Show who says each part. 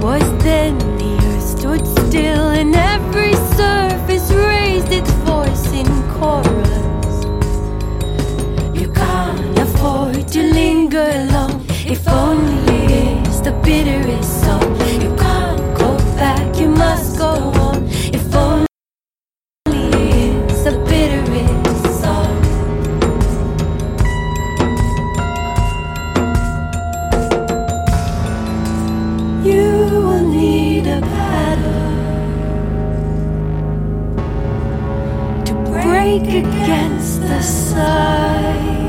Speaker 1: was then the earth stood still, and every surface raised its voice in chorus. You can't afford to linger long, if only it's the bitterest song. You can't go back, you must go on, if only it's the bitterest song. You will need a paddle to break against the side.